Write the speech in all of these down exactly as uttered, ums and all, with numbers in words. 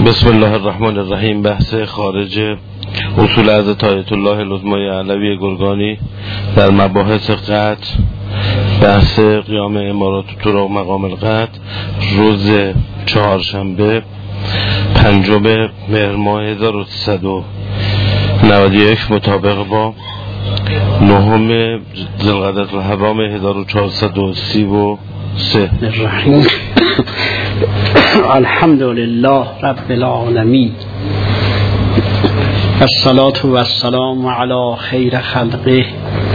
بسم الله الرحمن الرحیم. بحث خارج اصول حضرت آیت الله العظمی علوی گرگانی در مباحث قطع، بحث قیام امارات طرق مقام القطع، روز چهارشنبه پنجم مهر ماه هزار و سیصد و نود و یک مطابق با نهم ذوالقعدة الحرام هزار و چهارصد و سی و سه. الحمد لله رب العالمین، الصلاة و السلام علی خیر خلقه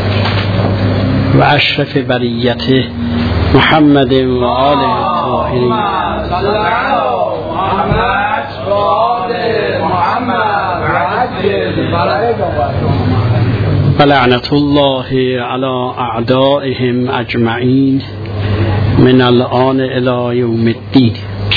و اشرف بریته محمد و آله الطاهرین. و لعنت الله علی اعدائهم اجمعین من الان الی یوم الدین.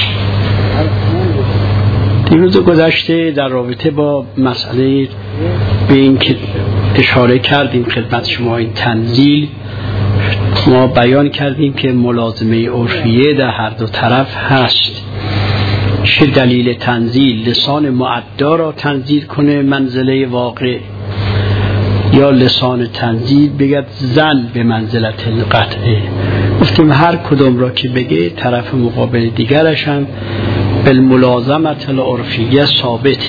دیروز گذشته در رابطه با مسئله به این که اشاره کردیم خدمت شما، این تنزیل، ما بیان کردیم که ملازمه عرفیه در هر دو طرف هست. چه دلیل تنزیل؟ لسان معدا را تنزیل کنه منزله واقع، یا لسان تنزیل بگد زن به منزلت القطعه. گفتیم هر کدوم را که بگه طرف مقابل دیگرش هم بالملازمت العرفیه ثابت.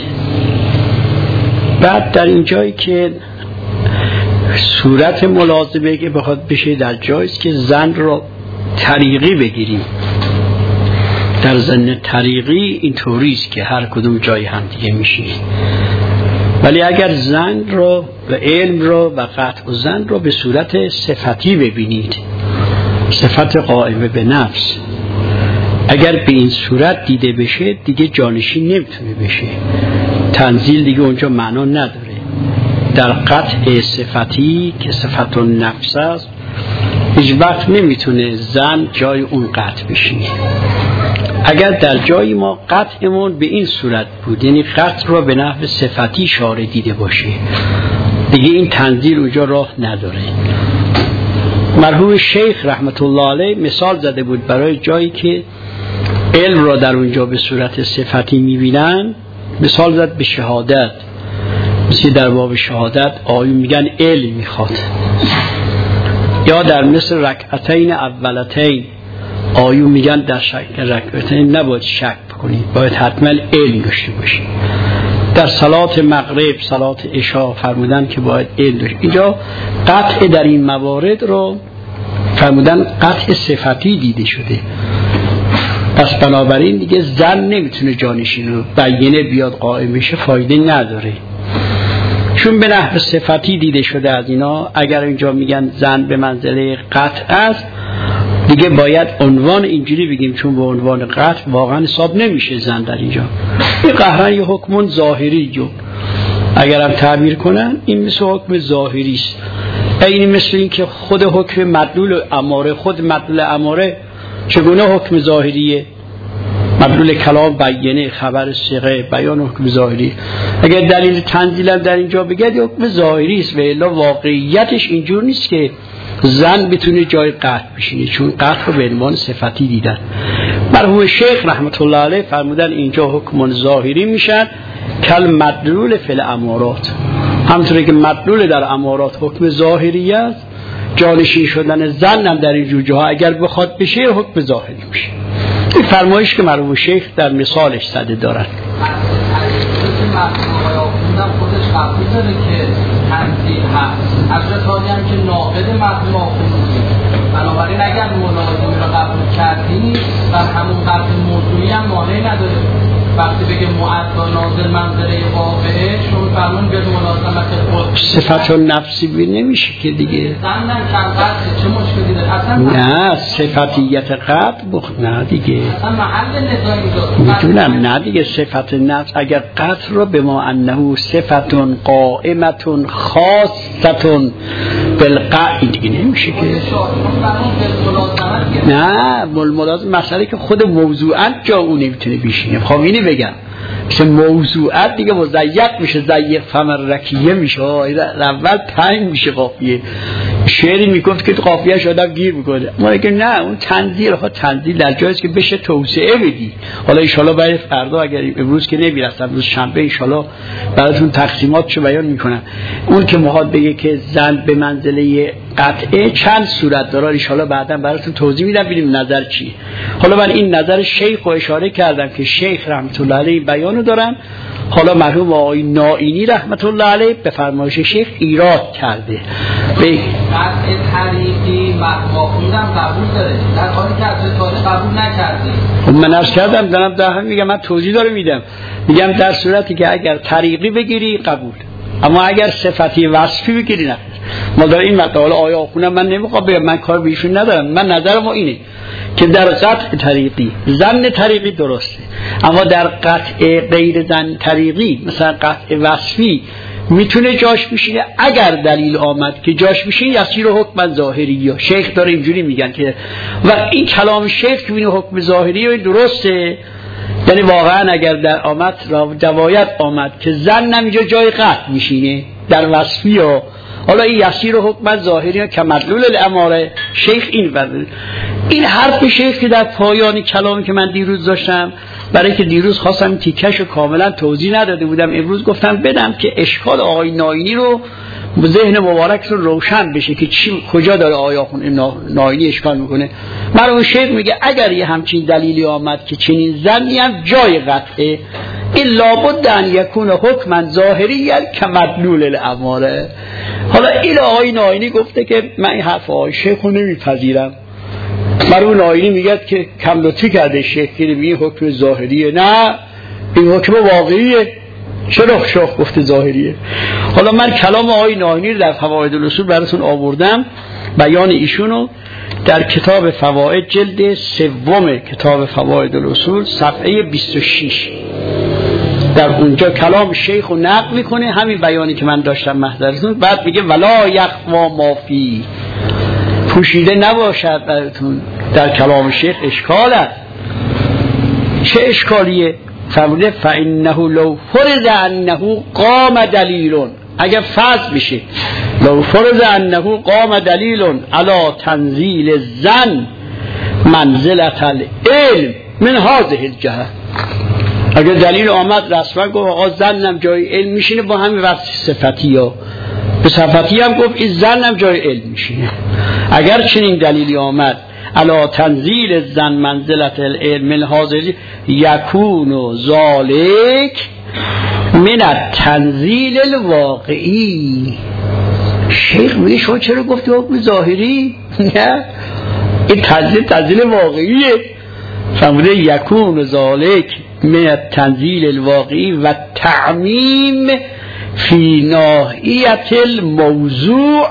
بعد در این جایی که صورت ملازمه که بخواد بشه در جاییست که زن را طریقی بگیریم. در ضمن طریقی این طوریست که هر کدوم جای هم دیگه میشه، ولی اگر زن را و علم را و قطع و زن را به صورت صفتی ببینید، صفت قائمه به نفس، اگر به این صورت دیده بشه دیگه جانشین نمیتونه بشه، تنزیل دیگه اونجا معنا نداره. در قطع صفتی که صفت النفس است هیچ وقت نمیتونه زن جای اون قطع بشینه. اگر در جای ما قطعمون به این صورت بود، یعنی قطع را به نحو صفتی شارع دیده باشه، دیگه این تنزیل اونجا راه نداره. مرحوم شیخ رحمت الله علیه مثال زده بود برای جایی که علم را در اونجا به صورت صفتی میبینن، مثال زد به شهادت. مثل در باب شهادت آیون میگن علم میخواد، یا در مثل رکعتین اولتین آیون میگن در شک رکعتین نباید شک بکنید، باید حتما علم داشته باشید. در صلات مغرب، صلات عشاء فرمودن که باید علم داشته. اینجا قطع در این موارد رو فرمودن قطع صفتی دیده شده، پس بنابراین دیگه زن نمیتونه جانشین رو بیینه بیاد قائم بشه، فایده نداره، چون به نحو صفتی دیده شده از اینا. اگر اینجا میگن زن به منزله قطع است، دیگه باید عنوان اینجوری بگیم، چون به عنوان قطع واقعا حساب نمیشه زن در اینجا. این قهرن یه حکم ظاهری جو اگر هم تعبیر کنن، این مثل حکم ظاهری است. این مثل این که خود حکم مدلول اماره، خود مدلول اماره چگونه حکم ظاهریه؟ مدلول کلام بیانه، خبر صیغه، بیان حکم ظاهری. اگر دلیل تنزیل در اینجا بگید حکم ظاهری است، و الا واقعیتش اینجور نیست که زن بتونه جای قطع بشینه، چون قطع رو به عنوان صفتی دیدن. مرحوم شیخ رحمت الله علیه فرمودن اینجا حکم ظاهری میشن کل مدلول فی الامارات، همونطوری که مدلول در امارات حکم ظاهری است، جانشین شدن زن هم در این جوجه اگر بخواد بشه حکم ظاهری میشه. این فرمایش که مرحوم شیخ در مثالش زده دارن. خودش قبول داره که تنزیل هست، حضرت عالی هم که ناقد مفهوم آخوندی، بنابراین اگر ملازمه را قبول کردی و همون قطع موضوعی هم مانعی نداره وقتی بگه معدا نازل منظره واقعه، شما فرمون به ملازمت خود صفت نفسی بی نمیشه که دیگه زندن کم قطعه چه مشکلی داره؟ اصلا نه صفتیت قطع بخ نه دیگه اصلا محل نزاعی میدونم، نه دیگه صفت نفس اگر قطع رو به ما انه صفت قائمت خاصة بالقطع دیگه نمیشه که. نه ملازم مسئله که خود موضوعات جا اون نمیتونه بیشینه. خب اینی بگم مثل موضوعات دیگه مضیق میشه، ضیق فمر رکیه میشه، اول تنگ میشه قافیه. شعری میگفت که قافیه‌اش آدم گیر میکنه، ما که نه، اون تنزیل ها تنزیل در جاییست که بشه توسعه بدی. حالا ان شاءالله برای فردا، اگر امروز که نمیرسم، روز شنبه ان شاءالله براتون تقسیماتشو بیان میکنم. اون که میخواد بگه که زن به منزله قطعه چند صورت داره، ان شاءالله بعدا براتون توضیح میدم ببینیم نظر چیه. حالا من این نظر شیخ رو اشاره کردم که شیخ رحمت الله علیه بیانو دارن. حالا مرحوم آقای نائینی رحمت الله علیه به فرمایش شیخ ایراد کرده. به قطع طریقی مخواهیدم قبول داره، در حالی که از تاریخ قبول نکرده. من عرض کردم دارم در هم میگم، من توضیح داره میدم، میگم در صورتی که اگر طریقی بگیری قبول، اما اگر صفتی وصفی بگیری نه. ما در این مقاله آیا آخونم من نمیخوام بگم، من کار به ایشون ندارم، من نظر ما اینه که در قطع طریقی زن طریقی درسته، اما در قطع غیر زن طریقی مثلا قطع وصفی میتونه جاش بشینه اگر دلیل آمد که جاش بشینه یسیر حکم ظاهری. یا شیخ داره اینجوری میگن که و این کلام شیخ که این حکم ظاهری درسته، یعنی واقعا اگر در آمد روایت آمد که زن نمیجا جای قطع میشینه در وصفی ها، حالا این یسیر حکم ظاهری که مدلول الاماره شیخ این برده. این حرف شیخ که در پایان کلامی که من دیروز داشتم، برای که دیروز خواستم تیکش رو کاملا توضیح نداده بودم، امروز گفتم بدم که اشکال آقای نائینی رو ذهن مبارک رو روشن بشه که چی کجا داره آیا نائینی اشکال میکنه. مرحوم شیخ میگه اگر یه همچین دلیلی آمد که چنین زنی هم جای قطعه، این لابد ان یکون حکما ظاهری که مدلول الاماره. حالا این آقای نائینی گفته که من این حرف آقای شیخ رو نمیپذیرم. مرحوم نائینی میگه که کم لطفی کرده شیخ که این حکم ظاهریه. نه، این حکم واقعیه. چرا شیخ گفته ظاهریه؟ حالا من کلام آقای نائینی در فواید الاصول براتون آوردم، بیان ایشونو در کتاب فواید جلد سوم کتاب فواید الاصول صفحه بیست و شش، در اونجا کلام شیخ رو نقل میکنه، همین بیانی که من داشتم محضرتون. بعد میگه ولا یخوا ما فی، پوشیده نباشد براتون در کلام شیخ اشکال است. چه اشکالیه؟ فرموده فانه لو فرض انه قام دلیل، اگر فرض بشه لو فرض انه قام دلیل علی تنزیل الزن منزلة العلم من هذه الجهه، اگر دلیل آمد رسما گفت آقا زنم جای علم میشینه، با همین وصف صفتی ها به صفتی هم گفت این زنم جای علم میشینه. اگر چنین دلیلی آمد علا تنزیل الزن منزلت العلم من هذه یکون ذالک من التنزیل الواقعی. شیخ میگه شما چرا گفتی حکم ظاهری؟ نه، این تنزیل تنزیل واقعیه. فرموده یکون ذالک من التنزیل الواقعی و تعمیم فی ناحیت الموضوع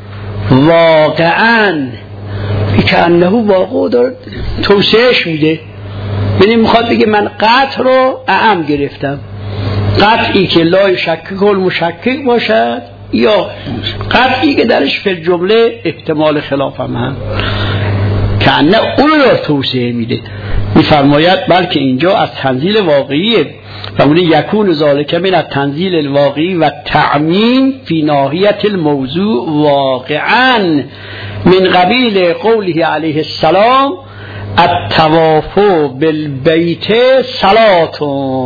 واقعا، که انه واقع داره توسعهش میده. ببین میخواد بگه من قطع رو اعم گرفتم، قطعی که لا شکک المشکک باشد یا قطعی که درش فی جمله احتمال خلاف هم هم که انه اون رو توسعه میده. میفرماید بلکه اینجا از تنزیل واقعیه، فرموده یکون ذالک من التنزیل الواقعی و تعمیم فی ناحیت الموضوع واقعا من قبیل قوله علیه السلام الطواف بالبیت صلاة،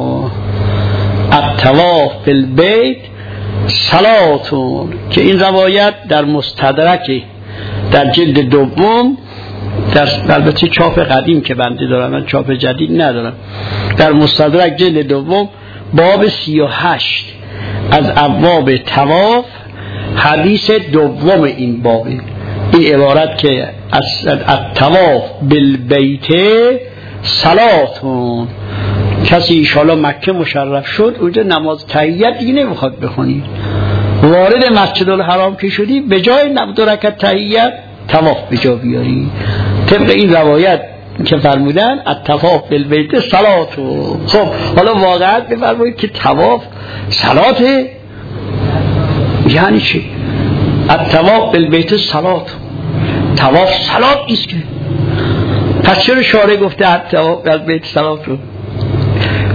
الطواف بالبیت صلاة، که این روایت در مستدرک در جلد دوم، در البته چاپ قدیم که بنده دارم، من چاپ جدید ندارم، در مستدرک جلد دوم باب سی و هشت از ابواب طواف حدیث دوم این بابه، این عبارت که از الطواف بالبیت صلاتون، کسی ایشالا مکه مشرف شد اونجا نماز تحییت دیگه نمیخواد بخونی، وارد مسجد الحرام که شدی به جای دو رکعت تحییت طواف به جا بیاری، طبق این روایت که فرمودن الطواف بالبیت صلاتو. خب حالا واقعا بفرمایید که طواف صلاته یعنی چی؟ الطواف بالبیت صلاتو، طواف صلات نیست که، پس چرا شارع گفته الطواف بالبیت صلاتو؟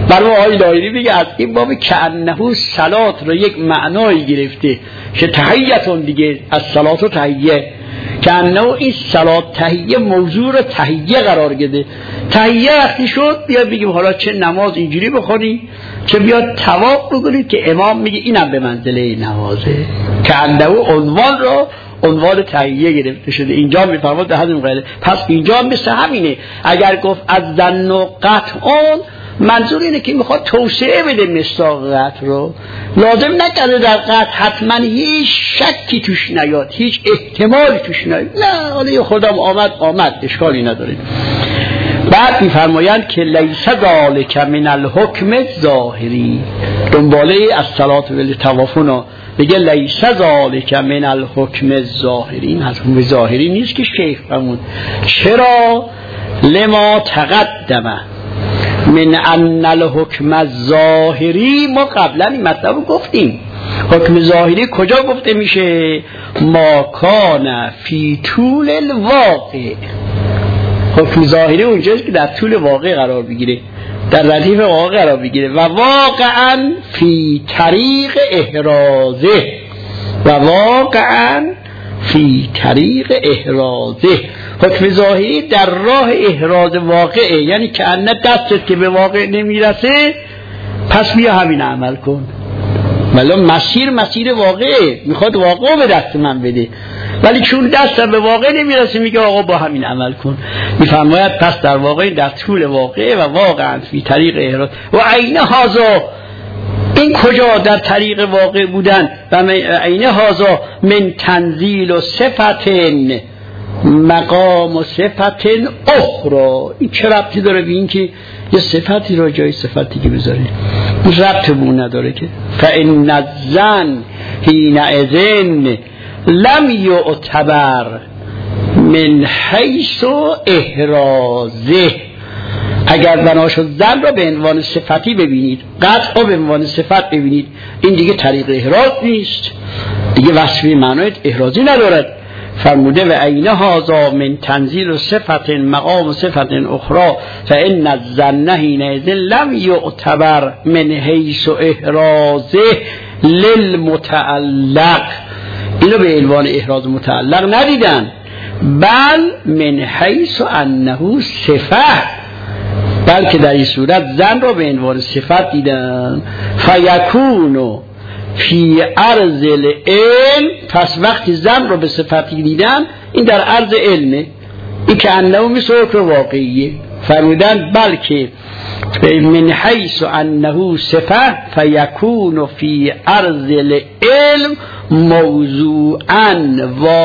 برای آقای دایری میگه از این باب کأنه صلات رو یک معنایی گرفته که تحییتون دیگه از صلات و تحییه، کأنه این صلات تحییه موضوع رو تحییه قرار گده. تحییه وقتی شد بیاد بگیم حالا چه نماز اینجوری بخونی، چه بیاد طواف بکنید که امام میگه اینم به منزله نمازه. کأنه عنوان رو عنوان تحییه گرفته شده. اینجا میفرماد به همین قاعده. پس اینجا مثل همینه، اگر گفت از ظن و قطعون منظور اینه که میخواد توسعه بده مصداق قطع رو، لازم نکرده در قطع حتما هیچ شکی توش نیاد، هیچ احتمالی توش نیاد، نه حالا خودم آمد آمد اشکالی نداره. بعد میفرمایند که لیس ذالک من الحکم ظاهری، دنباله از صلات و توافن بگه لیس ذالک من الحکم ظاهری، این حکم ظاهری نیست که شیخ فرمود. چرا؟ لما تقدمه من ان الحکم الظاهری، ما قبلا این مطلب گفتیم. حکم ظاهری کجا گفته میشه؟ ما کان فی طول الواقع. حکم ظاهری اونجاست که در طول واقع قرار بگیره، در ردیف واقع قرار بگیره. و واقعا فی طریق احرازه، و واقعا فی طریق احرازه. حکم ظاهری در راه احراز واقعه، یعنی که انه دستت که به واقع نمیرسه پس بیا همین عمل کن. ولی مسیر مسیر واقعه، میخواد واقع به دست من بده، ولی چون دست به واقع نمیرسه میگه آقا با همین عمل کن. میفرماید پس در واقع در طول واقعه و واقعا فی طریق احراز. و عین هازا، این کجا در طریق واقع بودن و عین هازا من تنزیل و صفتن مقام و صفتن اخرى. این چه ربطی داره به این که یه صفتی را جای صفتی که بذاره؟ این ربط بون نداره که. فإن الظن حینئذ لم یعتبر من حیث احرازه. اگر بنا شد ظن را به عنوان صفتی ببینید، قطع را به عنوان صفت ببینید، این دیگه طریق احراز نیست، دیگه وصفی معنای احرازی ندارد. فرموده و عین هذا من تنزیل و صفت مقام و صفت اخرى فإن الظن حینئذ لم یعتبر من حیث احرازه للمتعلق. اینو به عنوان احراز متعلق ندیدن، بل من حیث انه صفت، بلکه در این صورت ظن را به عنوان صفت دیدن. فیکون فی عرض العلم، پس وقتی ظن را به صفتی دیدن این در عرض علمه، این که انه مثل حکم واقعیه. فرمودن بلکه من حیث انه صفت فیکون فی عرض العلم موضوعا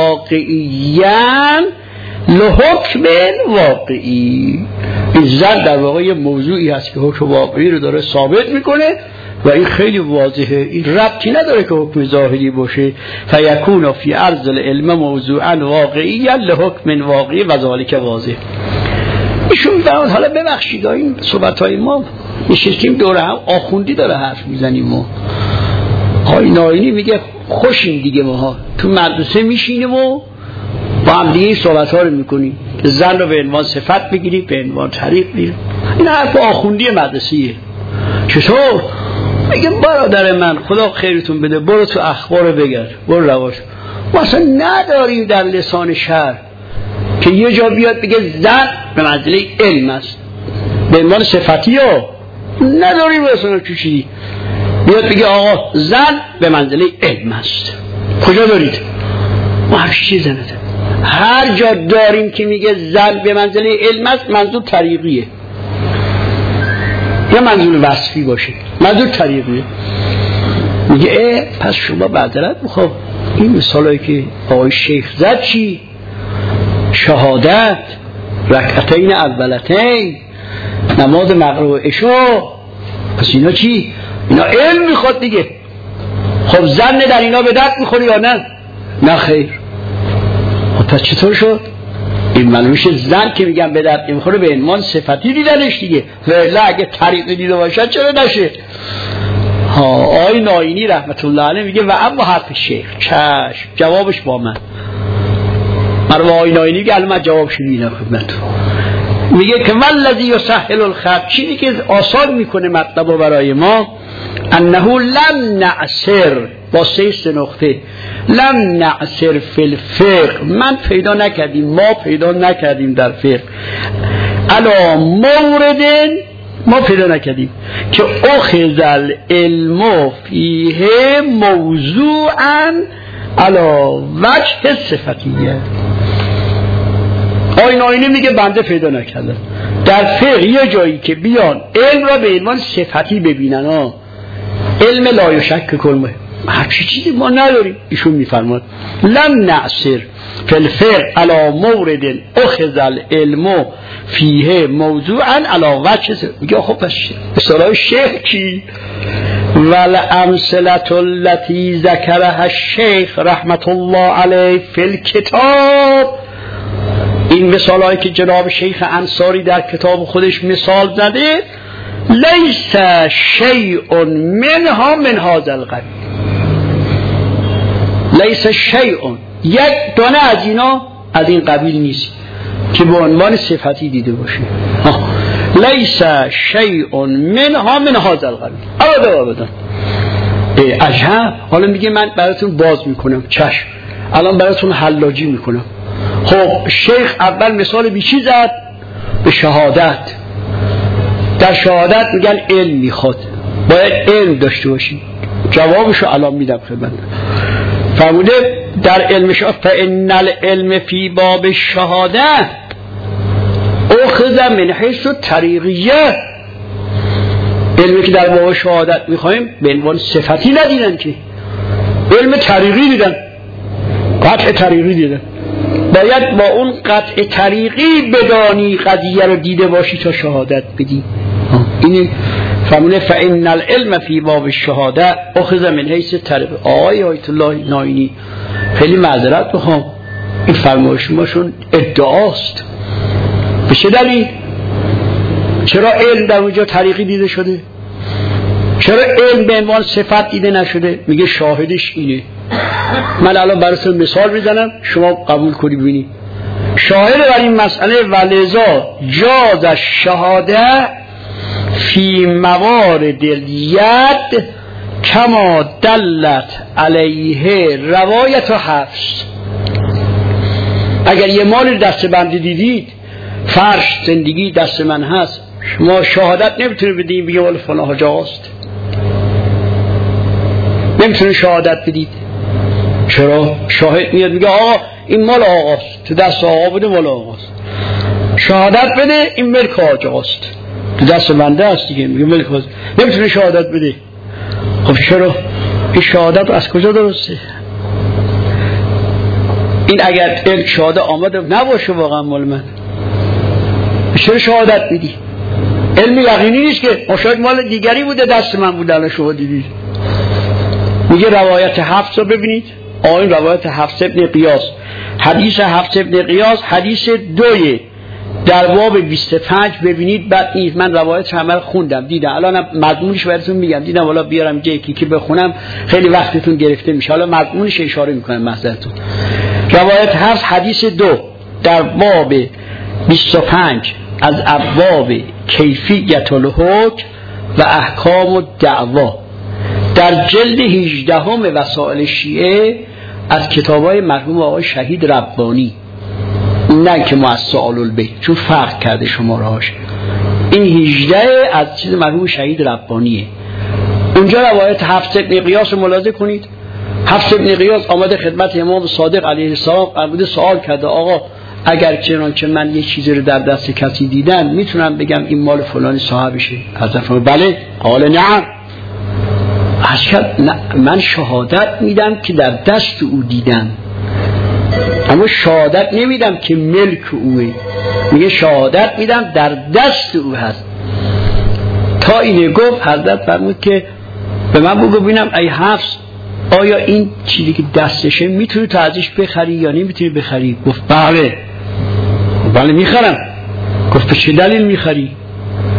واقعیا لحکم واقعی. این ظن در واقع یه موضوعی هست که حکم واقعی رو داره ثابت میکنه و این خیلی واضحه، این ربطی نداره که حکم ظاهری باشه. فیکون فی عرض العلم موضوعا واقعیا لحکم واقعی و ذالک واضح. ایشون فرمود حالا ببخشید این صحبت‌های ما نشستیم دور هم آخوندی داره حرف میزنیم، ما های ناینی میگه خوشیم دیگه، ما تو مدرسه میشینیم و با هم دیگه صحبت‌ها رو میکنیم، ظن رو به عنوان صفت بگیریم، به عنوان طریق بگیریم. این حرف آخوندی مدرسیه. چطور؟ میگه برادر من خدا خیرتون بده، برو تو اخبار بگرد، برو رواش. ما اصلا نداریم در لسان شهر که یه جا بیاد بگه ظن به منزله علم است به عنوان صفتی ها، نداریم لسان چوشی بیاد بگه آقا ظن به منزله علم است. کجا دارید؟ ما هر چیز نده. هر جا داریم که میگه ظن به منزله علم است منظور طریقیه یا منظور وصفی باشه، منظور طریقیه. میگه اه پس شما معذرت میخوام این مثالایی که آقای شیخ زد چی؟ شهادت، رکعتین اولتین، نماز مغرب و عشا، پس اینا چی؟ اینا علم میخواد دیگه. خب ظن در اینا به درد میخوری یا نه؟ نه خیر. خب پس چطور شد؟ این معلومش ظن که میگم به درد نمیخوره به عنوان صفتی دیدنش دیگه، ولی اگه طریق دیده باشد چرا نشه؟ ها آقای ناینی رحمت الله علیه میگه و اما حرف شیخ چشم، جوابش با من. من با آقای ناینی میگه الان من جوابش میدم خدمتتون. میگه که والذی یسهل الخط، چیزی که آسان میکنه مطلب برای ما، انه لم نعسر، با سه سه نقطه، لم نعسر فی الفقه، من پیدا نکردیم، ما پیدا نکردیم در فقه، علا مورد، ما پیدا نکردیم که اخذ العلم فیه موضوعا علا وجه صفتیه. آین آینه میگه بنده پیدا نکردم در فقه یه جایی که بیان علم را به عنوان صفتی ببینن، ها علم لا یشک کلمه، هرچی چیزی ما نداریم. ایشون میفرماد لم نعسر فی الفقه علی مورد اخذ العلم فیه موضوعا علی وجه. میگه خب پس اصطلاح شیخ کی؟ والامثله التي ذکرها الشیخ رحمت الله علیه فی الکتاب، این مثالایی که جناب شیخ انصاری در کتاب خودش مثال زده، لیس شیء منها من هذا القبیل، لیس شیء، یک دانه از اینا از این قبیل نیست که به عنوان صفتی دیده باشه. لیس شیء منها من هذا القبیل، ابدا ابدا. عجب. حالا میگه من براتون باز میکنم، چشم، الان براتون حلاجی میکنم. خب شیخ اول مثال بی چی زد؟ به شهادت. در شهادت میگن علم میخواد، باید علم داشته باشی. جوابشو الان میدم خدمت. فرموده در علم شهادت فان العلم فی باب الشهاده اخذ من حیث الطریقیه، علمی که در باب شهادت میخوایم به عنوان صفتی ندیدن، که علم طریقی دیدن، قطع طریقی دیدن. باید با اون قطع طریقی بدانی قضیه رو دیده باشی تا شهادت بدی. این فرمونه فإن العلم فی باب الشهاده اخذ من حیث طریق. آقای آیت الله ناینی خیلی معذرت بخوام، این فرمایش ماشون ادعاست. به چه دلیل؟ چرا علم در اونجا طریقی دیده شده؟ چرا علم به عنوان صفت دیده نشده؟ میگه شاهدش اینه. من الان براتون مثال میزنم، شما قبول کنی ببینید. شاهد بر این مسئله ولذا جاز الشهاده فی موارد الید کما دلت علیه روایت و حفظ. اگر یه مال دست بنده دیدید، فرش زندگی دست من هست، شما شهادت نمیتونید بدید بگه ولی فلان حاج آقاست، نمیتونید شهادت بدید. چرا؟ شاهد میاد میگه آقا این مال آقاست، تو دست آقا بوده، مال آقاست. شهادت بده این ملک حاج آقاست، تو دست بنده است دیگه، میگه ملک حاج. نمیتونه شهادت بده. خب چرا؟ این شهادت از کجا درسته؟ این اگر علم شهاده آمده نباشه واقعا مال من، چرا شهادت میدی؟ علم یقینی نیست که شاید مال دیگری بوده دست من بوده الان شما دیدید. میگه روایت حفص رو ببینید. آین روایت حفص ابن قیاس، حدیث حفص ابن قیاس حدیث دوی در باب بیست و پنج ببینید. بعد این من روایت همه خوندم دیدم، الان مضمونش براتون میگم، دیدم والا بیارم یکی که بخونم خیلی وقتتون گرفته میشه. حالا مضمونش اشاره میکنم محضرتون. روایت حفص حدیث دو در باب بیست و پنج از ابواب کیفیت الحکم و احکام الدعوا در جلد هجدهم وسائل شیعه از کتابای مرحوم آقای شهید ربانی، نه که مؤسسه آل‌البیت، چون فرق کرده شماره‌هاش. این هجده از چیز مرحوم شهید ربانیه. اونجا روایت حفص ابن قیاس رو ملاحظه کنید. حفص ابن قیاس آمده خدمت امام صادق علیه السلام، آمده سوال کرده آقا اگر چنانچه من یه چیزی رو در دست کسی دیدم میتونم بگم این مال فلانی صاحبشه؟ حضرت فرمود بله. قال نعم. من شهادت میدم که در دست او دیدم، اما شهادت نمیدم که ملک اوه. میگه شهادت میدم در دست او هست. تا اینه گفت حضرت فرمود که به من بگو ببینم ای حفص آیا این چیزی که دستشه میتونی تو ازش بخری یا نمیتونی بخری؟ گفت بله. بله میخرم. گفت به چه دلیل میخری؟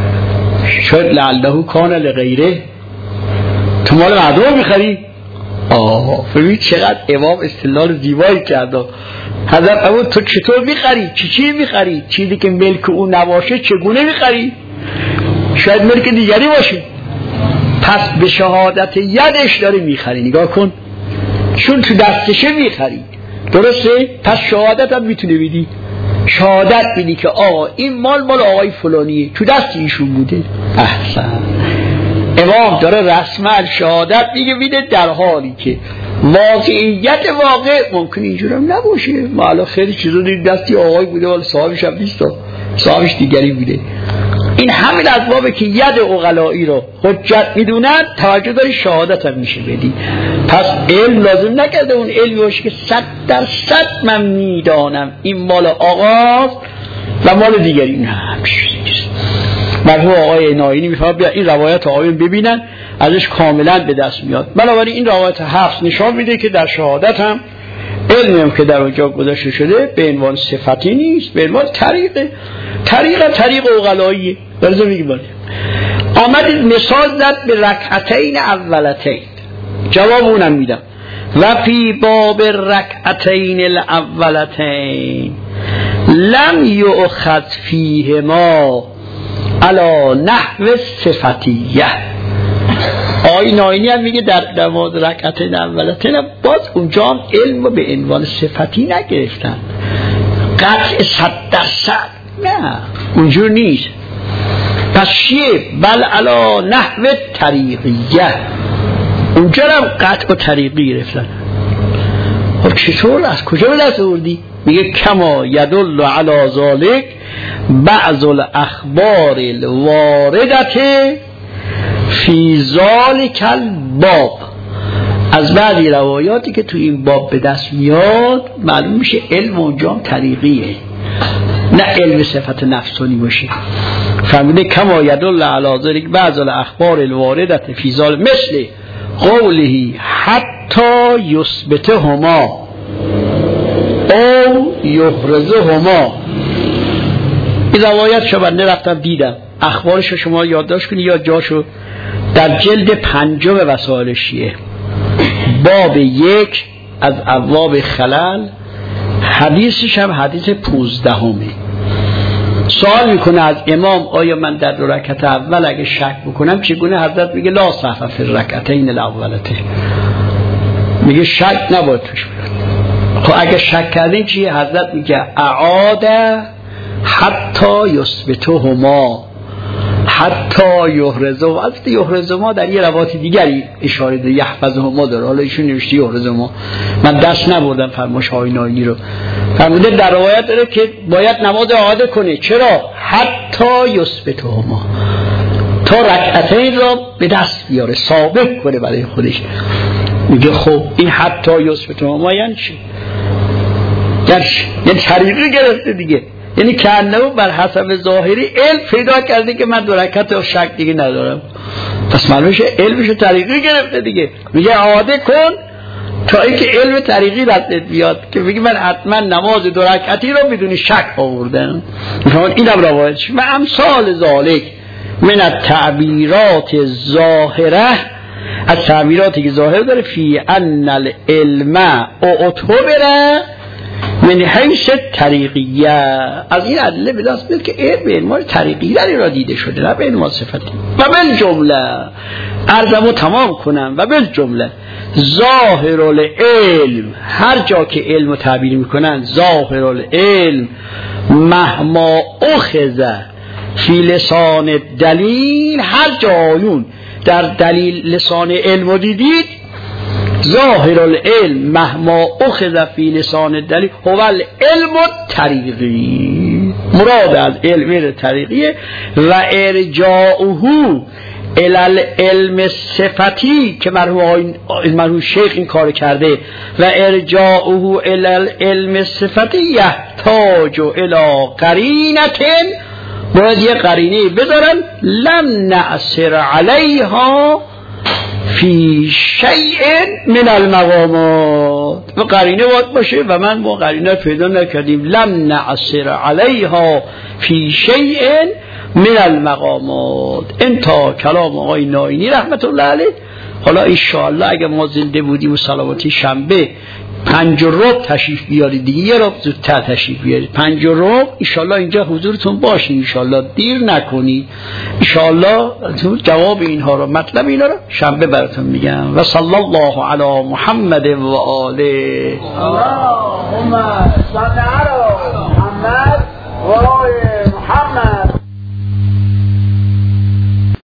شاید لعله کان لغیره، تو مال مردم میخری؟ آه ببین چقدر امام استدلال زیبایی کرد. حضرت ابو تو چطور میخری؟ چی چی میخری؟ چیزی که ملک اون نباشه چگونه میخری؟ شاید ملک دیگری باشه. پس به شهادت یدش داره میخری. نگاه کن، چون تو دستشه میخری، درسته؟ پس شهادت هم میتونه بدی. شهادت بدی که آقا این مال مال آقای فلانیه، تو دست ایشون بوده. احسن. امام داره رسما شهادت میگه میده، در حالی که واقعیت واقع ممکن اینجور هم نباشه. ما الان خیلی چیزا دید دستی آقای بوده ولی صاحبش هم نیست، صاحبش دیگری بوده. این همین اسبابه که ید عقلایی رو حجت میدونن، توجه داری شهادت هم میشه بدی. پس علم لازم نکرده اون علمی باشه که صد در صد من میدانم این مال آقاست و مال دیگری نه. همیشه مرحوم آقای ناینی میفرماد بیا این روایت آقایون ببینن، ازش کاملا به دست میاد. بنابراین این روایت حفظ نشان میده که در شهادت هم علمی هم که در اونجا گذاشته شده به عنوان صفتی نیست، به عنوان طریقه طریقه طریق عقلاییه. برزو میگه باید آمدید مثال زد به رکعتین اولتین، جواب اونم میدم. و فی باب رکعتین الاولتین لم یؤخذ فیهما علا نحو صفتیه. آقای ناینی هم میگه در نماز رکعتین اولتین باز اونجا هم علم به عنوان صفتی نگرفتن، قطع صد درصد نه، اونجور نیست. پس چیه؟ بل علا نحو طریقیه، اونجا هم قطع و طریقی گرفتن. خب چطور؟ از کجا به دست آوردی؟ میگه کما یدل علی ذالک بعض الاخبار الواردت فی ذالک الباب. از بعضی روایاتی که تو این باب به دست میاد معلوم میشه علم اونجا طریقیه، نه علم صفت نفسانی باشه. فرموده کما یدل علی ذالک بعض الاخبار الواردت فی ذالک مثل قوله حتی یثبتهما او یحرزهما. این روایت شو بنده رفتم دیدم، اخبارشو شما یادداشت کنی یا جاشو در جلد پنجم وسائل شیعه باب یک از ابواب خلل، حدیثش هم حدیث پونزدهمه. سوال میکنه از امام آیا من در دو رکعت اول اگه شک بکنم چگونه؟ حضرت میگه لا صحف فی الرکعتین الاولتین، میگه شک نباید توش بیاد. خب اگه شک کردین چیه؟ حضرت میگه اعاد حتی یثبتهما حتی یحرزهما. البته یحرزهما در یه روایت دیگری اشاره داره، یحفظهما داره، حالا ایشون نوشته یحرزهما، من دست نبردم فرمایش های ناینی رو. فرموده در روایت داره که باید نماز اعاده کنه. چرا؟ حتی یثبتهما، تا رکعتین را به دست بیاره، ثابت کنه برای خودش. میگه خب این حتی یثبتهما یعنی چی؟ یعنی طریقی گرفته دیگه، یعنی که انه بر حسب ظاهری علم پیدا کرده که من دو رکعت و شک دیگه ندارم. پس معلومشه علمشو طریقی گرفته دیگه. میگه اعاده کن تا اینکه علم طریقی دستت بیاد که میگه من حتما نماز دو رکعتی رو بدون شک آوردم. میفهمون اینم روایتش. و امثال ذالک من التعبیرات الظاهره، از تعبیراتی که ظاهر داره فی ان العلم اعتبره من حیث طریقیه. از این ادله به دست میاد که علم به عنوان طریقی در را دیده شده، نه به عنوان صفتی. و بالجمله عرضمو تمام کنم و بالجمله ظاهر العلم، هر جا که علم رو تعبیر میکنن ظاهر العلم مهما اخذ فی لسان دلیل، هر جا آیون در دلیل لسان علم رو دیدید، ظاهر العلم مهما اخذ فی لسان دلیل هو العلم طریقی. مراد از علم طریقیه و ارجاعه الی العلم صفتی که مرحوم شیخ این کار کرده، و ارجاعه الی العلم صفتی یحتاج الی قرینه، باید یه قرینه بذارن لم نأثر علیها فی شیء من المقامات، و قرینه باید باشه و من با قرینه پیدا نکردیم. لم نأثر علیها فی شیء من المقامات. انتا کلام آقای ناینی رحمت الله علیه. حالا انشاءالله اگه ما زنده بودیم و سلامتی شنبه پنج و ربع تشریف بیارید دیگه، یه ربع زودتر تشریف بیارید، پنج و ربع انشاءالله اینجا حضورتون باشه، انشاءالله دیر نکنید، انشاءالله جواب اینها رو مطلب اینا رو شنبه براتون میگم. و صلی الله علی محمد و آله. اللهم صل علی محمد و آله.